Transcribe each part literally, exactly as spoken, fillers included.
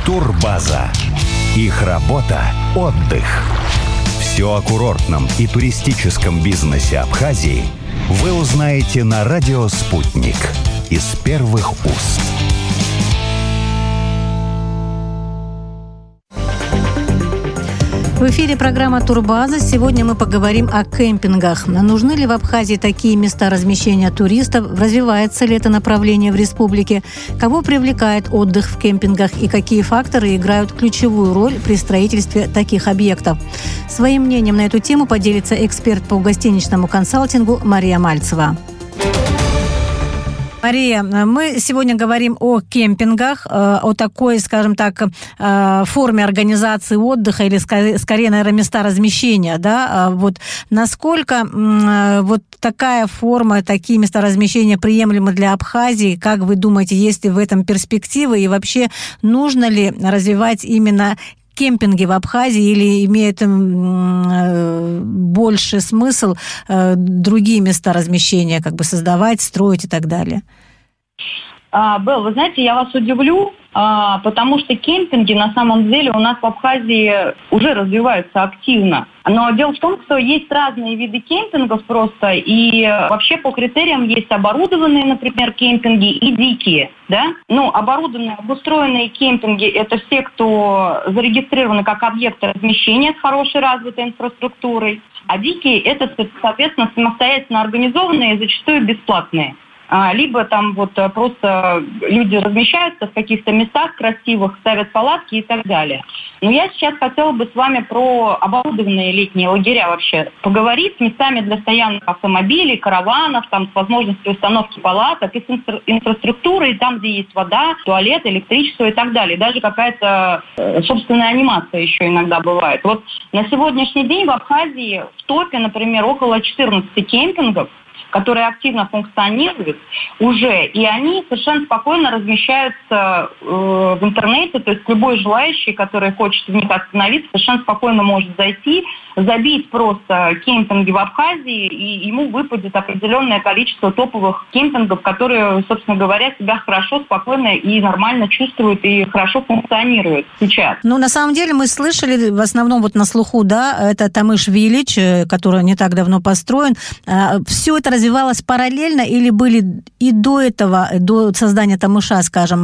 Турбаза. Их работа – отдых. Все о курортном и туристическом бизнесе Абхазии вы узнаете на радио «Спутник» из первых уст. В эфире программа «Турбаза». Сегодня мы поговорим о кемпингах. Нужны ли в Абхазии такие места размещения туристов? Развивается ли это направление в республике? Кого привлекает отдых в кемпингах и какие факторы играют ключевую роль при строительстве таких объектов? Своим мнением на эту тему поделится эксперт по гостиничному консалтингу Мария Мальцева. Мария, мы сегодня говорим о кемпингах, о такой, скажем так, форме организации отдыха или, скорее, наверное, места размещения, да? Вот насколько вот такая форма, такие места размещения приемлемы для Абхазии? Как вы думаете, есть ли в этом перспективы? И вообще, нужно ли развивать именно кемпинги в Абхазии или имеет э, больше смысл э, другие места размещения как бы создавать, строить и так далее? А, Белл, вы знаете, я вас удивлю, а, потому что кемпинги на самом деле у нас в Абхазии уже развиваются активно. Но дело в том, что есть разные виды кемпингов просто, и вообще по критериям есть оборудованные, например, кемпинги и дикие, да? Ну, оборудованные, обустроенные кемпинги – это все, кто зарегистрированы как объекты размещения с хорошей развитой инфраструктурой, а дикие – это, соответственно, самостоятельно организованные, зачастую бесплатные. Либо там вот просто люди размещаются в каких-то местах красивых, ставят палатки и так далее. Но я сейчас хотела бы с вами про оборудованные летние лагеря вообще поговорить, с местами для стоянок автомобилей, караванов, там, с возможностью установки палаток и с инфра- инфраструктурой, там, где есть вода, туалет, электричество и так далее. Даже какая-то э, собственная анимация еще иногда бывает. Вот на сегодняшний день в Абхазии в топе, например, около четырнадцати кемпингов, которые активно функционируют уже, и они совершенно спокойно размещаются э, в интернете, то есть любой желающий, который хочет в них остановиться, совершенно спокойно может зайти, забить просто кемпинги в Абхазии, и ему выпадет определенное количество топовых кемпингов, которые, собственно говоря, себя хорошо, спокойно и нормально чувствуют и хорошо функционируют сейчас. Ну, на самом деле, мы слышали, в основном вот на слуху, да, это Тамыш-Виллидж, который не так давно построен. Все это развивалось параллельно или были и до этого, до создания Тамыша, скажем,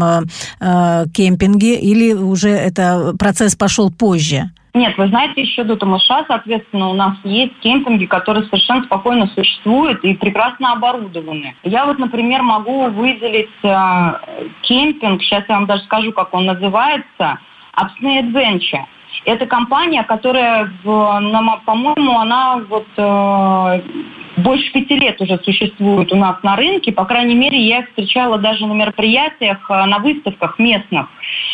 кемпинги, или уже это процесс пошел позже? Нет, вы знаете, еще до Тамыша, соответственно, у нас есть кемпинги, которые совершенно спокойно существуют и прекрасно оборудованы. Я вот, например, могу выделить э, кемпинг, сейчас я вам даже скажу, как он называется, Apsney Adventure. Это компания, которая, в, на, по-моему, она вот э, больше пяти лет уже существует у нас на рынке. По крайней мере, я их встречала даже на мероприятиях, на выставках местных.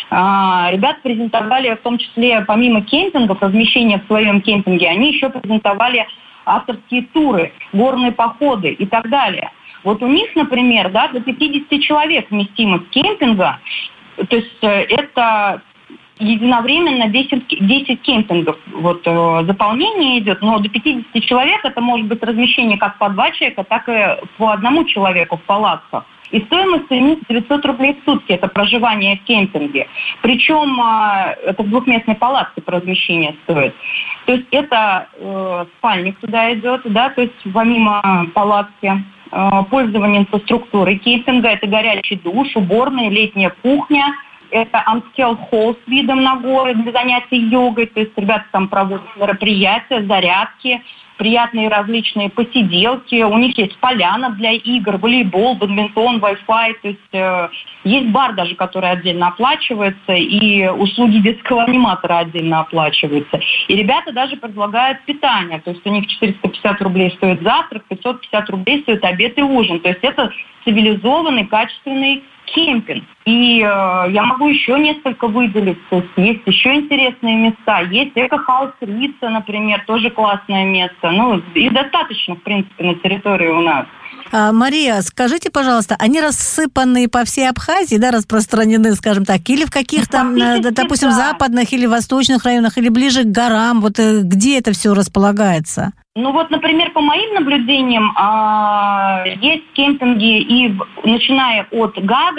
Э, ребята презентовали, в том числе, помимо кемпингов, размещения в своем кемпинге, они еще презентовали авторские туры, горные походы и так далее. Вот у них, например, да, до пятидесяти человек вместимость кемпинга, то есть э, это... единовременно десять, десять кемпингов вот, э, заполнение идет, но до пятидесяти человек это может быть размещение как по два человека, так и по одному человеку в палатках. И стоимость у них девятьсот рублей в сутки, это проживание в кемпинге. Причем э, это в двухместной палатке по размещению стоит. То есть это э, спальник туда идет, да, то есть помимо палатки. Э, пользование инфраструктурой кемпинга, это горячий душ, уборная, летняя кухня. Это Amstel Hall с видом на горы для занятий йогой. То есть ребята там проводят мероприятия, зарядки, приятные различные посиделки. У них есть поляна для игр, волейбол, бадминтон, Wi-Fi. То есть э, есть бар даже, который отдельно оплачивается, и услуги детского аниматора отдельно оплачиваются. И ребята даже предлагают питание. То есть у них четыреста пятьдесят рублей стоит завтрак, пятьсот пятьдесят рублей стоит обед и ужин. То есть это цивилизованный, качественный кемпинг. И э, я могу еще несколько выделить. То есть есть еще интересные места. Есть Эко-хаус Рица, например, тоже классное место. Ну, и достаточно, в принципе, на территории у нас. А, Мария, скажите, пожалуйста, они рассыпаны по всей Абхазии, да, распространены, скажем так, или в каких-то, допустим, да. западных или восточных районах, или ближе к горам? Вот где это все располагается? Ну вот, например, по моим наблюдениям, есть кемпинги, и начиная от Гагры,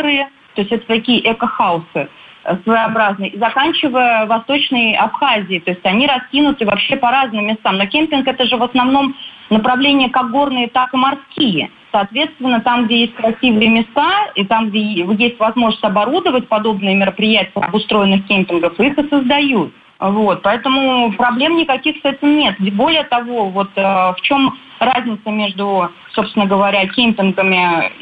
то есть это такие эко-хаусы своеобразные, и заканчивая Восточной Абхазией, то есть они раскинуты вообще по разным местам. Но кемпинг это же в основном направления как горные, так и морские. Соответственно, там, где есть красивые места, и там, где есть возможность оборудовать подобные мероприятия обустроенных кемпингов, их и создают. Вот, поэтому проблем никаких с этим нет. Более того, вот э, в чем разница между, собственно говоря, кемпингами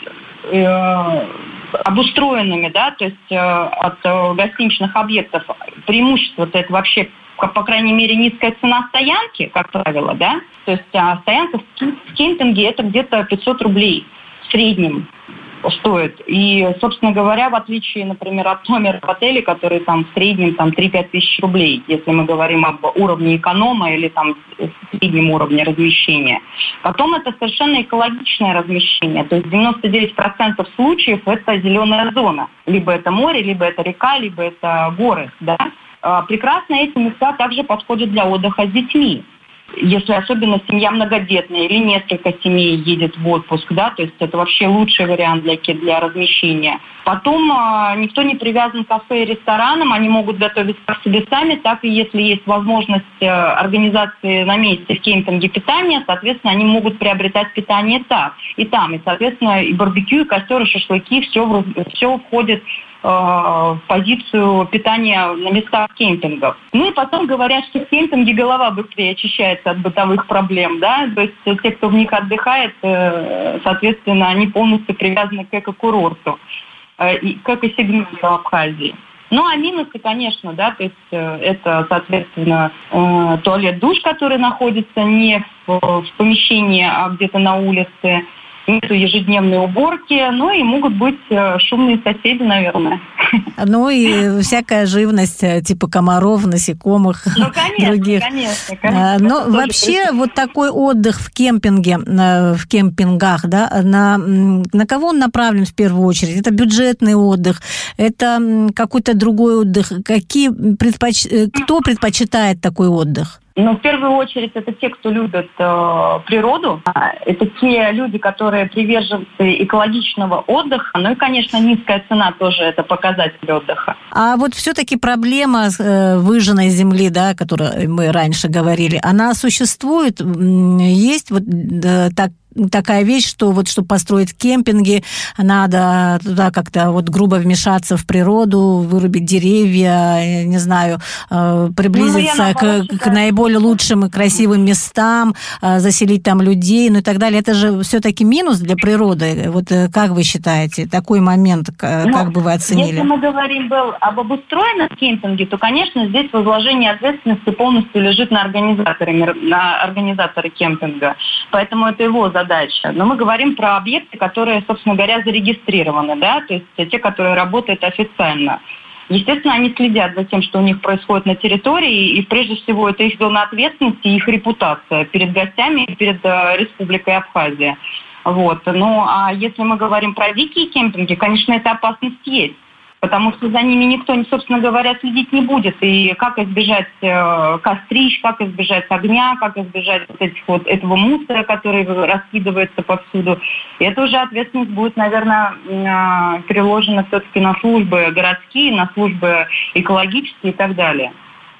э, обустроенными, да, то есть э, от э, гостиничных объектов, преимущество-то это вообще, по крайней мере, низкая цена стоянки, как правило, да, то есть а стоянка в кемпинге это где-то пятьсот рублей в среднем стоит. И, собственно говоря, в отличие, например, от номера в отеле, который там в среднем там три-пять тысяч рублей, если мы говорим об уровне эконома или там среднем уровне размещения. Потом это совершенно экологичное размещение. То есть девяносто девять процентов случаев это зеленая зона. Либо это море, либо это река, либо это горы. Да? Прекрасно эти места также подходят для отдыха с детьми. Если особенно семья многодетная или несколько семей едет в отпуск, да, то есть это вообще лучший вариант для, для размещения. Потом э, никто не привязан к кафе и ресторанам, они могут готовить как себе сами, так и если есть возможность э, организации на месте в кемпинге питания, соответственно, они могут приобретать питание так и там. И, соответственно, и барбекю, и костер, и шашлыки, все, все входит в позицию питания на местах кемпингов. Ну и потом говорят, что в кемпинге голова быстрее очищается от бытовых проблем, да, то есть те, кто в них отдыхает, соответственно, они полностью привязаны к эко-курорту и к эко-сегменту Абхазии. Ну, а минусы, конечно, да, то есть это, соответственно, туалет-душ, который находится не в, в помещении, а где-то на улице, нету ежедневной уборки, ну и могут быть шумные соседи, наверное. Ну и всякая живность, типа комаров, насекомых, ну, конечно, других. Конечно, конечно. Но вообще присутствует. Вот такой отдых в кемпинге, в кемпингах, да, на, на кого он направлен в первую очередь? Это бюджетный отдых, это какой-то другой отдых? Какие предпоч... Кто предпочитает такой отдых? Ну, в первую очередь, это те, кто любит э, природу. Это те люди, которые приверженцы экологичного отдыха. Ну и, конечно, низкая цена тоже это показатель отдыха. А вот все-таки проблема э, выжженной земли, да, о которой мы раньше говорили, она существует? Есть вот э, так, такая вещь, что вот чтобы построить кемпинги, надо туда как-то вот грубо вмешаться в природу, вырубить деревья, не знаю, приблизиться ну, к, к наиболее лучшим и красивым местам, заселить там людей, ну и так далее. Это же все-таки минус для природы. Вот как вы считаете, такой момент, как ну, бы вы оценили? Если мы говорим был об обустроенном кемпинге, то, конечно, здесь возложение ответственности полностью лежит на организаторы, на организаторы кемпинга. Поэтому это его задача. Но мы говорим про объекты, которые, собственно говоря, зарегистрированы, да, то есть те, которые работают официально. Естественно, они следят за тем, что у них происходит на территории, и прежде всего это их зона ответственности и их репутация перед гостями и перед э, Республикой Абхазия. Вот. Ну, а если мы говорим про дикие кемпинги, конечно, эта опасность есть. Потому что за ними никто, собственно говоря, следить не будет. И как избежать э, кострищ, как избежать огня, как избежать вот этих вот, этого мусора, который раскидывается повсюду. И это уже ответственность будет, наверное, э, переложена все-таки на службы городские, на службы экологические и так далее.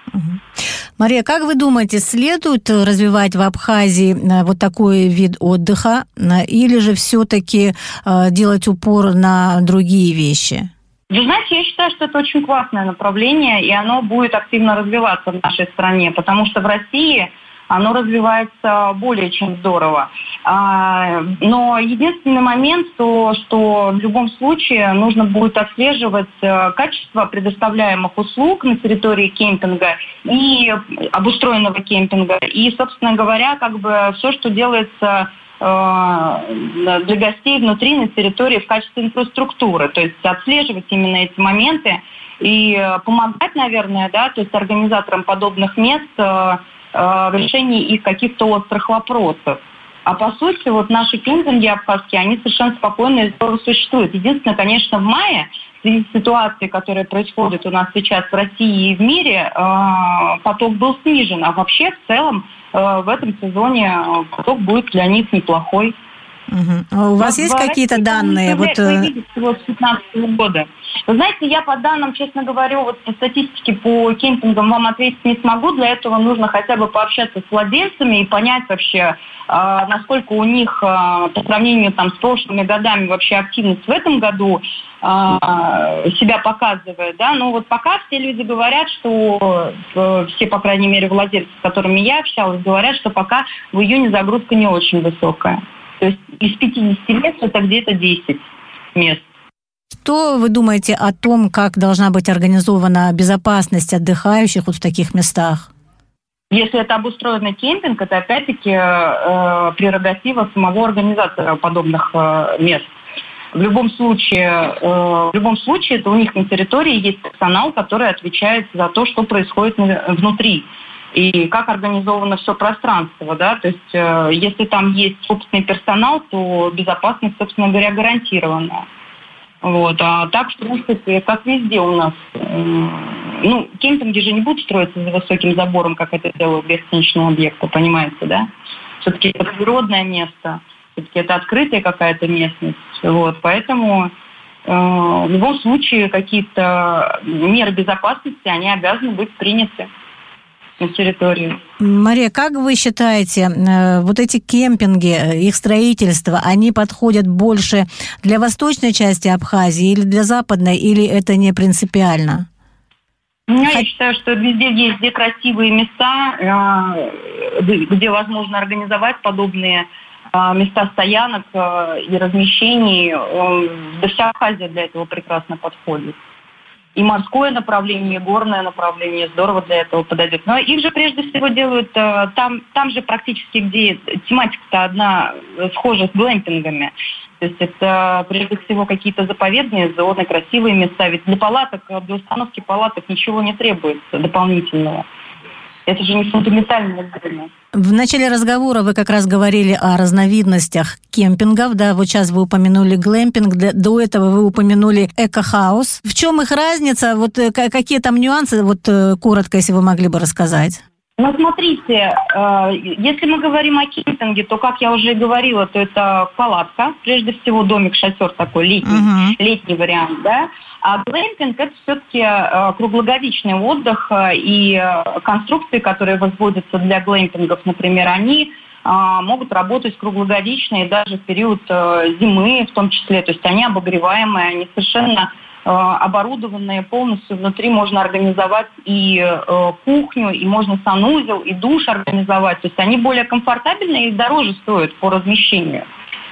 Мария, как вы думаете, следует развивать в Абхазии вот такой вид отдыха или же все-таки э, делать упор на другие вещи? Вы знаете, я считаю, что это очень классное направление, и оно будет активно развиваться в нашей стране, потому что в России оно развивается более чем здорово. Но единственный момент, то, что в любом случае нужно будет отслеживать качество предоставляемых услуг на территории кемпинга и обустроенного кемпинга. И, собственно говоря, как бы все, что делается для гостей внутри, на территории в качестве инфраструктуры. То есть отслеживать именно эти моменты и помогать, наверное, да, то есть организаторам подобных мест в решении их каких-то острых вопросов. А по сути, вот наши кемпинги абхазские, они совершенно спокойно и здорово существуют. Единственное, конечно, в мае, в связи с ситуацией, которая происходит у нас сейчас в России и в мире, поток был снижен. А вообще, в целом, в этом сезоне поток будет для них неплохой. Угу. У вас есть какие-то данные? Вот... Всего с пятнадцатого года. Вы знаете, я по данным, честно говоря, вот по статистике по кемпингам вам ответить не смогу. Для этого нужно хотя бы пообщаться с владельцами и понять вообще, э, насколько у них э, по сравнению там, с прошлыми годами вообще активность в этом году э, себя показывает. Да? Но вот пока все люди говорят, что э, все, по крайней мере, владельцы, с которыми я общалась, говорят, что пока в июне загрузка не очень высокая. То есть из пятидесяти мест это где-то десять мест. Что вы думаете о том, как должна быть организована безопасность отдыхающих вот в таких местах? Если это обустроенный кемпинг, это опять-таки э, прерогатива самого организатора подобных э, мест. В любом случае, э, в любом случае, это у них на территории есть персонал, который отвечает за то, что происходит внутри. И как организовано все пространство, да, то есть э, если там есть собственный персонал, то безопасность, собственно говоря, гарантирована. Вот, а так, в принципе, как везде у нас, э, ну, кемпинги же не будут строиться за высоким забором, как это делают гостиничные объекты, понимаете, да? Все-таки это природное место, все-таки это открытая какая-то местность, вот, поэтому э, в любом случае какие-то меры безопасности, они обязаны быть приняты на территории. Мария, как вы считаете, вот эти кемпинги, их строительство, они подходят больше для восточной части Абхазии или для западной, или это не принципиально? Ну, я считаю, что везде есть где красивые места, где возможно организовать подобные места стоянок и размещений. Да вся Абхазия для этого прекрасно подходит. И морское направление, и горное направление здорово для этого подойдет. Но их же прежде всего делают там, там же практически, где тематика-то одна схожа с глэмпингами. То есть это прежде всего какие-то заповедные зоны, красивые места. Ведь для палаток, для установки палаток ничего не требуется дополнительного. Это же не фундаментальное время. В начале разговора вы как раз говорили о разновидностях кемпингов, да, вот сейчас вы упомянули глэмпинг, до этого вы упомянули эко-хаус. В чем их разница, вот какие там нюансы, вот коротко, если вы могли бы рассказать? Ну, смотрите, если мы говорим о кемпинге, то, как я уже говорила, то это палатка, прежде всего домик-шатер такой летний, uh-huh. летний вариант, да. А глэмпинг – это все-таки круглогодичный отдых, и конструкции, которые возводятся для глэмпингов, например, они могут работать круглогодично и даже в период зимы в том числе, то есть они обогреваемые, они совершенно оборудованные полностью. Внутри можно организовать и э, кухню, и можно санузел, и душ организовать. То есть они более комфортабельные и дороже стоят по размещению. Э,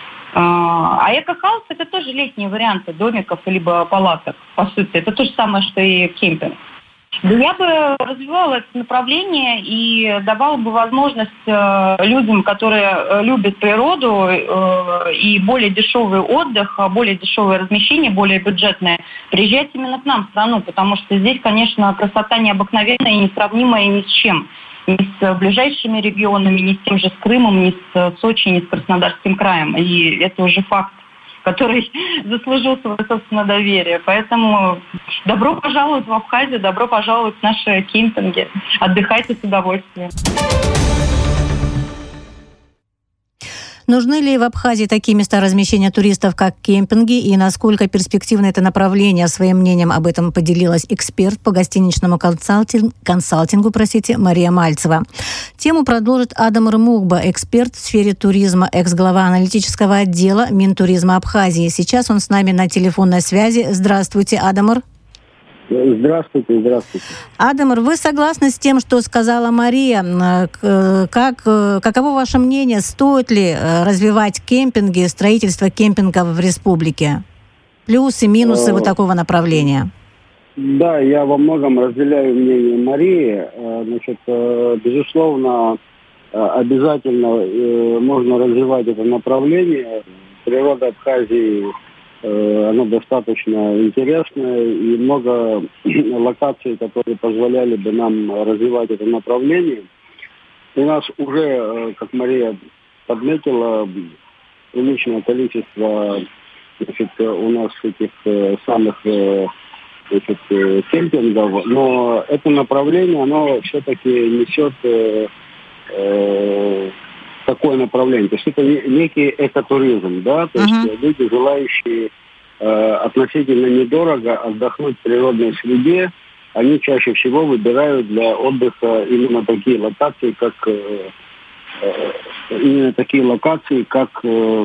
а эко-хаус – это тоже летние варианты домиков либо палаток, по сути. Это то же самое, что и кемпинг. Да я бы развивала это направление и давала бы возможность э, людям, которые любят природу э, и более дешевый отдых, более дешевое размещение, более бюджетное, приезжать именно к нам в страну, потому что здесь, конечно, красота необыкновенная и несравнимая ни с чем. Ни с ближайшими регионами, ни с тем же с Крымом, ни с Сочи, ни с Краснодарским краем. И это уже факт, который заслужил свое собственное доверие. Поэтому добро пожаловать в Абхазию, добро пожаловать в наши кемпинги. Отдыхайте с удовольствием. Нужны ли в Абхазии такие места размещения туристов, как кемпинги, и насколько перспективно это направление? Своим мнением об этом поделилась эксперт по гостиничному консалтинг, консалтингу простите, Мария Мальцева. Тему продолжит Адам Рмукба, эксперт в сфере туризма, экс-глава аналитического отдела Минтуризма Абхазии. Сейчас он с нами на телефонной связи. Здравствуйте, Адамыр. Здравствуйте, здравствуйте. Адамыр, вы согласны с тем, что сказала Мария? Как, каково ваше мнение, стоит ли развивать кемпинги, строительство кемпингов в республике? Плюсы, минусы вот такого направления? Да, я во многом разделяю мнение Марии. Значит, безусловно, обязательно можно развивать это направление. Природа Абхазии, оно достаточно интересное, и много локаций, которые позволяли бы нам развивать это направление. У нас уже, как Мария подметила, приличное количество, значит, у нас этих самых, значит, кемпингов, но это направление, оно все-таки несет э, такое направление. То есть это некий экотуризм, да, то uh-huh. есть люди, желающие э, относительно недорого отдохнуть в природной среде, они чаще всего выбирают для отдыха именно такие локации, как э, э, именно такие локации, как э,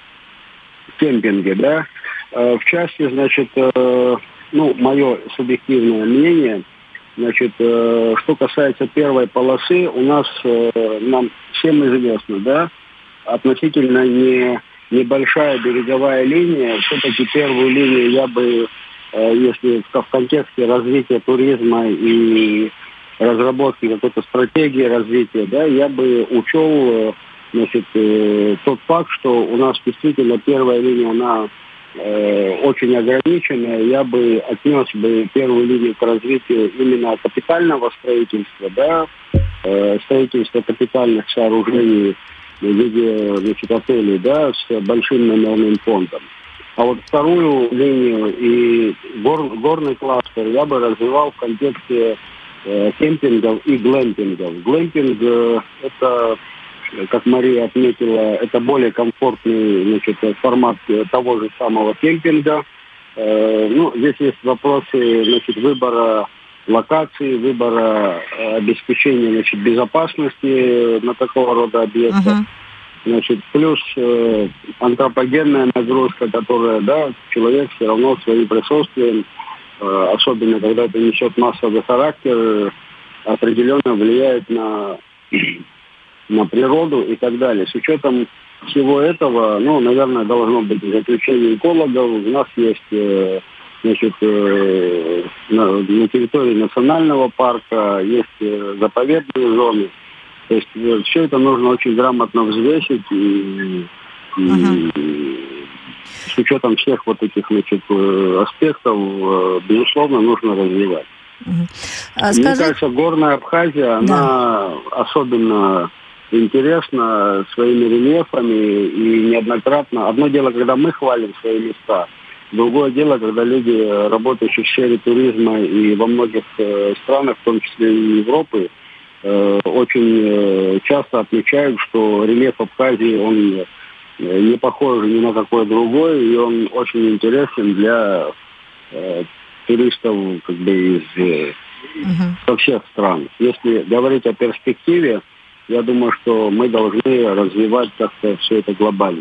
кемпинги, да. Э, в части, значит, э, ну, мое субъективное мнение, значит, э, что касается первой полосы, у нас, э, нам всем известно, да, относительно не, небольшая береговая линия, все-таки первую линию я бы, э, если в, в контексте развития туризма и разработки какой-то стратегии развития, да, я бы учел, значит, э, тот факт, что у нас действительно первая линия, она э, очень ограниченная. Я бы отнес бы первую линию к развитию именно капитального строительства, да, э, строительства капитальных сооружений в виде, значит, отелей, да, с большим номерным фондом. А вот вторую линию и гор, горный кластер я бы развивал в контексте э, кемпингов и глэмпингов. Глэмпинг э, это, как Мария отметила, это более комфортный, значит, формат того же самого кемпинга. Э, ну, здесь есть вопросы, значит, выбора локации, выбора э, обеспечения, значит, безопасности на такого рода объектах. Uh-huh. Значит, плюс э, антропогенная нагрузка, которая, да, человек все равно своим присутствием, э, особенно когда это несет массовый характер, определенно влияет на, на природу и так далее. С учетом всего этого, ну, наверное, должно быть заключение экологов. У нас есть, э, значит, э, на, на территории национального парка есть э, заповедные зоны. То есть э, все это нужно очень грамотно взвесить и, и, uh-huh. и с учетом всех вот этих, значит, аспектов, э, безусловно, нужно развивать. Uh-huh. А Мне скажи... кажется, горная Абхазия, да. она особенно интересна своими рельефами и неоднократно. Одно дело, когда мы хвалим свои места, другое дело, когда люди, работающие в сфере туризма и во многих э, странах, в том числе и Европы, очень часто отмечают, что рельеф Абхазии, он не похож ни на какой другой, и он очень интересен для э, туристов как бы из э, uh-huh. со всех стран. Если говорить о перспективе, я думаю, что мы должны развивать как-то все это глобально.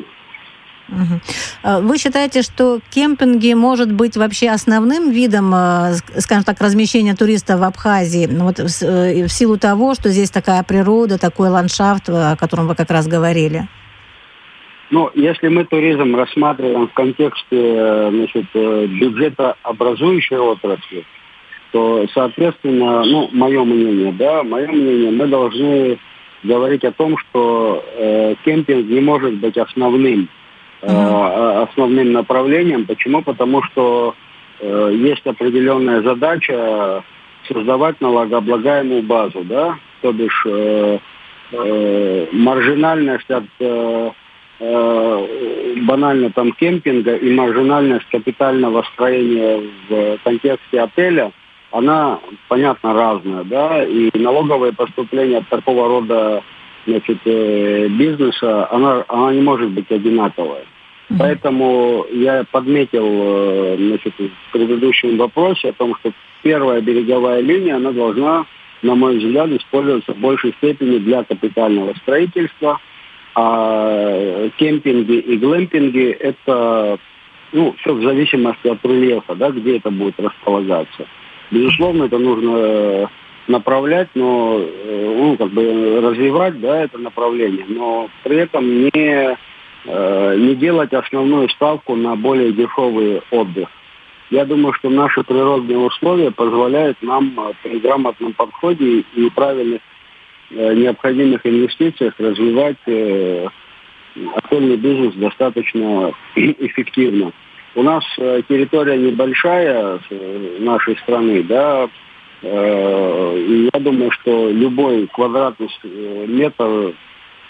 Вы считаете, что кемпинги может быть вообще основным видом, скажем так, размещения туристов в Абхазии, вот в силу того, что здесь такая природа, такой ландшафт, о котором вы как раз говорили? Ну, если мы туризм рассматриваем в контексте, значит, бюджетообразующей отрасли, то, соответственно, ну, мое мнение, да, мое мнение, мы должны говорить о том, что э, кемпинг не может быть основным. Uh-huh. основным направлением. Почему? Потому что э, есть определенная задача создавать налогооблагаемую базу, да, то бишь э, э, маржинальность от э, э, банально там кемпинга и маржинальность капитального строения в контексте отеля, она, понятно, разная, да, и налоговые поступления от такого рода, значит, э, бизнеса, она, она не может быть одинаковая. Mm-hmm. Поэтому я подметил, э, значит, в предыдущем вопросе о том, что первая береговая линия, она должна, на мой взгляд, использоваться в большей степени для капитального строительства, а кемпинги и глэмпинги — это, ну, все в зависимости от рельефа, да, где это будет располагаться. Безусловно, это нужно направлять, но, ну, как бы развивать, да, это направление, но при этом не, э, не делать основную ставку на более дешевый отдых. Я думаю, что наши природные условия позволяют нам при грамотном подходе и правильных э, необходимых инвестициях развивать э, отельный бизнес достаточно эффективно. У нас э, территория небольшая э, нашей страны, да. И я думаю, что любой квадратный метр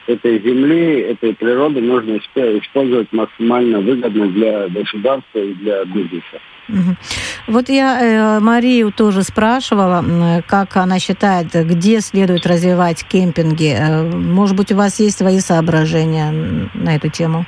этой земли, этой природы нужно использовать максимально выгодно для государства и для бизнеса. Угу. Вот я э, Марию тоже спрашивала, как она считает, где следует развивать кемпинги. Может быть, у вас есть свои соображения на эту тему?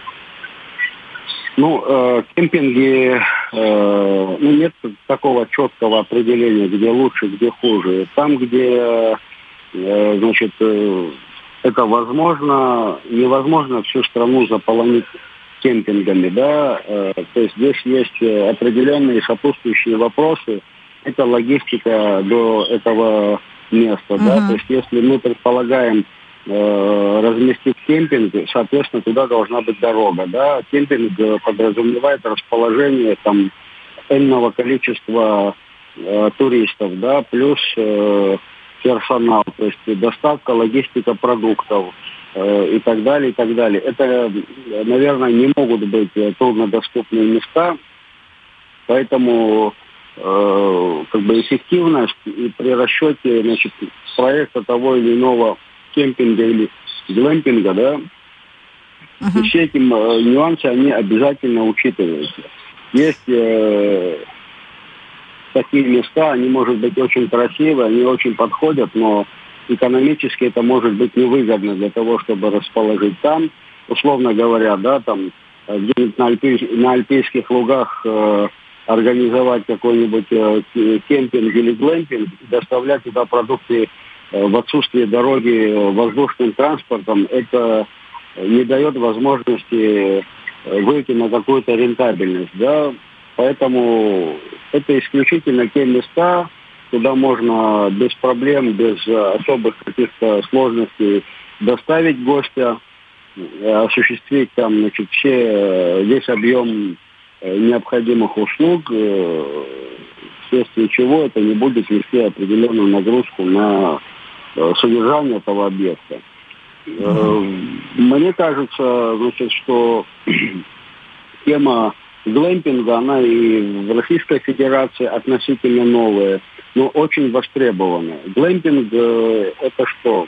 Ну, э, кемпинги, э, ну, нет такого четкого определения, где лучше, где хуже. Там, где, э, значит, э, это возможно, невозможно всю страну заполонить кемпингами, да, э, то есть здесь есть определенные сопутствующие вопросы. Это логистика до этого места, uh-huh. да, то есть если мы предполагаем э, разместить кемпинг, соответственно, туда должна быть дорога, да. Кемпинг подразумевает расположение там энного количества э, туристов, да, плюс э, персонал, то есть доставка, логистика продуктов э, и так далее, и так далее. Это, наверное, не могут быть труднодоступные места, поэтому э, как бы эффективность и при расчете, значит, проекта того или иного кемпинга или глэмпинга, да, uh-huh. все эти э, нюансы, они обязательно учитываются. Есть э, такие места, они, может быть, очень красивые, они очень подходят, но экономически это может быть невыгодно для того, чтобы расположить там, условно говоря, да, там где-нибудь на, альпи, на альпийских лугах э, организовать какой-нибудь э, кемпинг или глэмпинг, доставлять туда продукты э, в отсутствие дороги воздушным транспортом, это не дает возможности выйти на какую-то рентабельность, да. Поэтому это исключительно те места, куда можно без проблем, без особых каких-то сложностей доставить гостя, осуществить там, значит, все, весь объем необходимых услуг, вследствие чего это не будет нести определенную нагрузку на содержание этого объекта. Мне кажется, значит, что тема глэмпинга, она и в Российской Федерации относительно новая, но очень востребованная. Глэмпинг э, это что?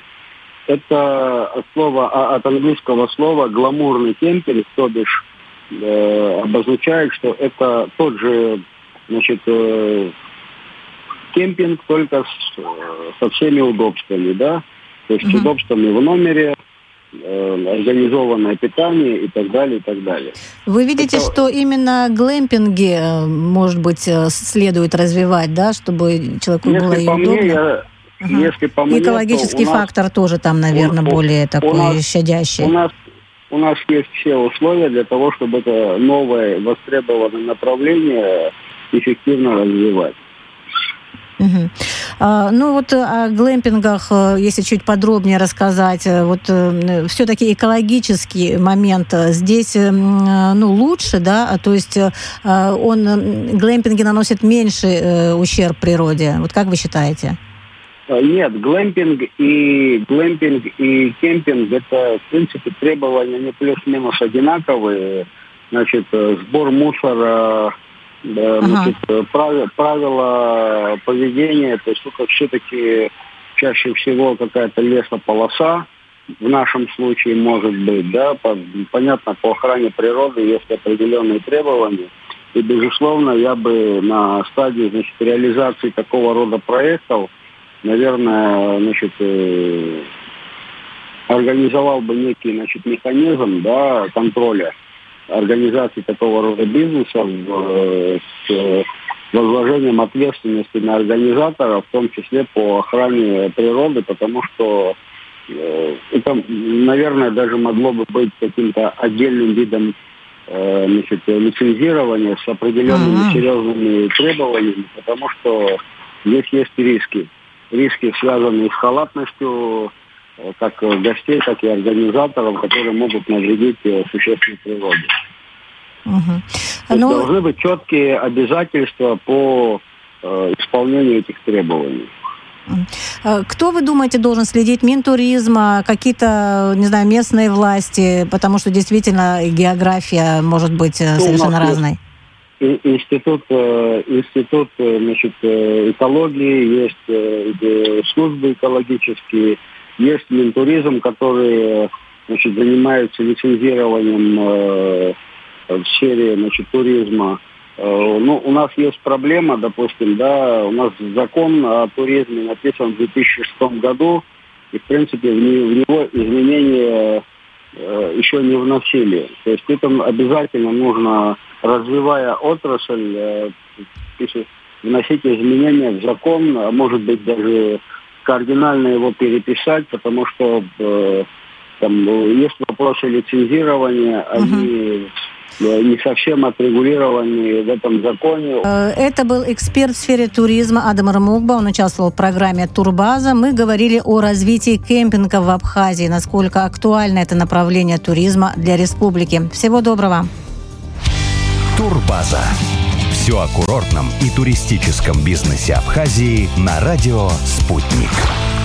Это слово, от английского слова гламурный кемпинг, то бишь э, обозначает, что это тот же, значит, э, кемпинг, только с, со всеми удобствами, да? То есть mm-hmm. удобствами в номере, организованное питание и так далее, и так далее. Вы видите, это... что именно глэмпинги, может быть, следует развивать, да, чтобы человеку если было и по удобно? Мне, я... Ага. Если по мне, экологический то у нас... фактор тоже там, наверное, у, более такой нас, щадящий. У нас, у нас есть все условия для того, чтобы это новое востребованное направление эффективно развивать. Угу. А, ну вот о глэмпингах, если чуть подробнее рассказать, вот все-таки экологический момент здесь, ну, лучше, да, то есть он, глэмпинги наносят меньше ущерб природе. Вот как вы считаете? Нет, глэмпинг и глэмпинг и кемпинг — это, в принципе, требования не плюс-минус одинаковые. Значит, сбор мусора, да, значит, ага. правила, правила поведения, то есть это все-таки чаще всего какая-то лесополоса, в нашем случае может быть, да, по, понятно, по охране природы есть определенные требования. И, безусловно, я бы на стадии, значит, реализации такого рода проектов, наверное, значит, э, организовал бы некий, значит, механизм, да, контроля организации такого рода бизнеса с возложением ответственности на организатора, в том числе по охране природы, потому что э, это, наверное, даже могло бы быть каким-то отдельным видом э, значит, лицензирования с определенными uh-huh. серьезными требованиями, потому что здесь есть риски. Риски, связанные с халатностью как гостей, так и организаторов, которые могут навредить существенной природе. Угу. То есть ну... должны быть четкие обязательства по э, исполнению этих требований. Кто, вы думаете, должен следить? Минтуризм, какие-то, не знаю, местные власти? Потому что действительно география может быть совершенно разной. Институт, институт, значит, экологии, есть службы экологические, Есть Минтуризм, который, значит, занимается лицензированием э, в сфере, значит, туризма. Э, ну, у нас есть проблема, допустим, да, у нас закон о туризме написан в две тысячи шестом году, и, в принципе, в него изменения э, еще не вносили. То есть это обязательно нужно, развивая отрасль, э, вносить изменения в закон, а может быть даже кардинально его переписать, потому что э, там есть вопросы лицензирования, uh-huh. они не совсем отрегулированы в этом законе. Это был эксперт в сфере туризма Адам Рамукба. Он участвовал в программе «Турбаза». Мы говорили о развитии кемпинга в Абхазии, насколько актуально это направление туризма для республики. Всего доброго. Турбаза. Все о курортном и туристическом бизнесе Абхазии на радио «Спутник».